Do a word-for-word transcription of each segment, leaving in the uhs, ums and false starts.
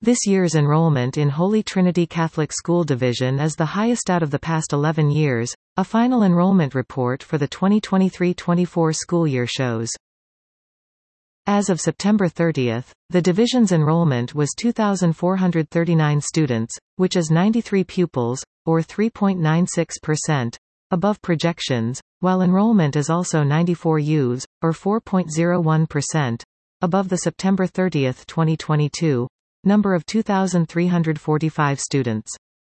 This year's enrollment in Holy Trinity Catholic School Division is the highest out of the past eleven years, a final enrollment report for the twenty twenty-three twenty-four school year shows. As of September thirtieth, the division's enrollment was two thousand four hundred thirty-nine students, which is ninety-three pupils, or three point nine six percent, above projections, while enrollment is also ninety-four youths, or four point zero one percent, above the September thirtieth twenty twenty-two, number of two thousand three hundred forty-five students.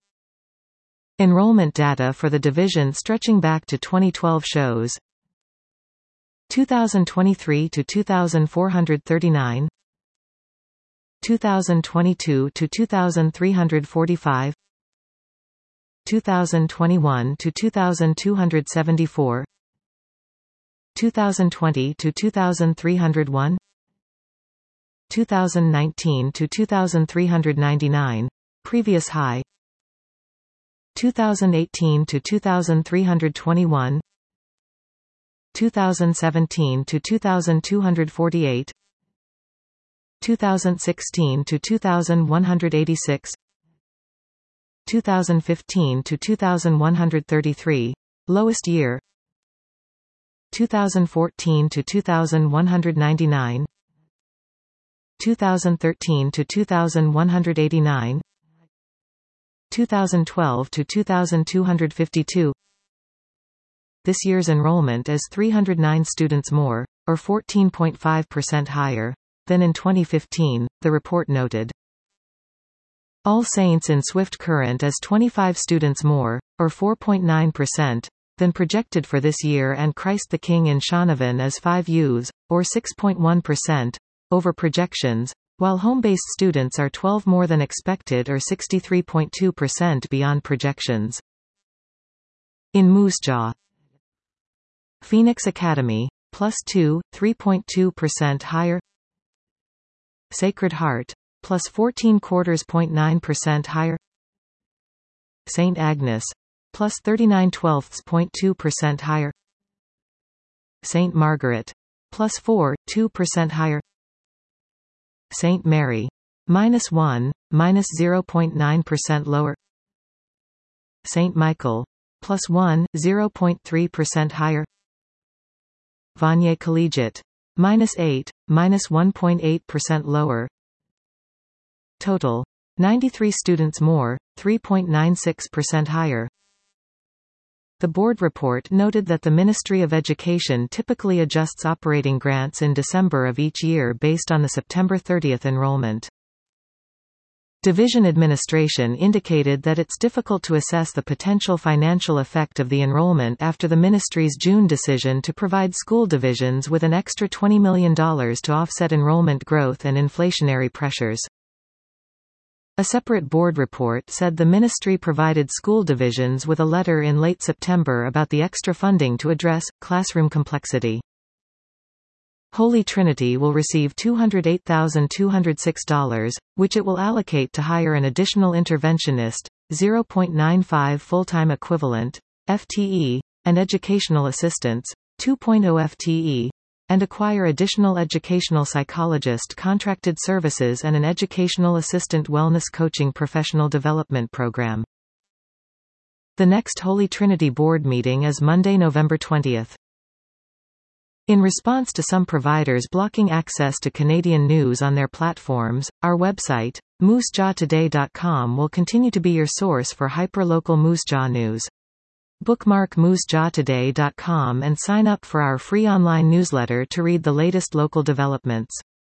Enrollment data for the division stretching back to twenty twelve shows two thousand twenty-three to two thousand four hundred thirty-nine, two thousand twenty-two to two thousand three hundred forty-five, two thousand twenty-one to two thousand two hundred seventy-four, two thousand twenty to two thousand three hundred one, two thousand nineteen to two thousand three hundred ninety-nine, previous high, two thousand eighteen to two thousand three hundred twenty-one, two thousand seventeen to two thousand two hundred forty-eight, two thousand sixteen to two thousand one hundred eighty-six, two thousand fifteen to two thousand one hundred thirty-three, lowest year, two thousand fourteen to two thousand one hundred ninety-nine, two thousand thirteen to two thousand one hundred eighty-nine, two thousand twelve to two thousand two hundred fifty-two. This year's enrollment is three hundred nine students more, or fourteen point five percent higher, than in twenty fifteen, the report noted. All Saints in Swift Current is twenty-five students more, or four point nine percent, than projected for this year, and Christ the King in Shaunavon is five youths, or six point one percent, over projections, while home-based students are twelve more than expected, or sixty-three point two percent beyond projections. In Moose Jaw, Phoenix Academy, plus two, three point two percent higher. Sacred Heart, plus fourteen quarters point nine percent higher. Saint Agnes, plus thirty-nine twelfths point two percent higher. Saint Margaret, plus four, two percent higher. Saint Mary, minus one, minus zero point nine percent lower. Saint Michael, plus one, zero point three percent higher. Vanier Collegiate, minus eight, minus one point eight percent lower. Total, ninety-three students more, three point nine six percent higher. The board report noted that the Ministry of Education typically adjusts operating grants in December of each year based on the September thirtieth enrollment. Division administration indicated that it's difficult to assess the potential financial effect of the enrollment after the ministry's June decision to provide school divisions with an extra twenty million dollars to offset enrollment growth and inflationary pressures. A separate board report said the ministry provided school divisions with a letter in late September about the extra funding to address classroom complexity. Holy Trinity will receive two hundred eight thousand two hundred six dollars, which it will allocate to hire an additional interventionist, zero point nine five full-time equivalent, F T E, and educational assistants, two point zero F T E, and acquire additional educational psychologist contracted services and an educational assistant wellness coaching professional development program. The next Holy Trinity board meeting is Monday, November twentieth. In response to some providers blocking access to Canadian news on their platforms, our website, moose jaw today dot com, will continue to be your source for hyperlocal Moose Jaw news. Bookmark moose jaw today dot com and sign up for our free online newsletter to read the latest local developments.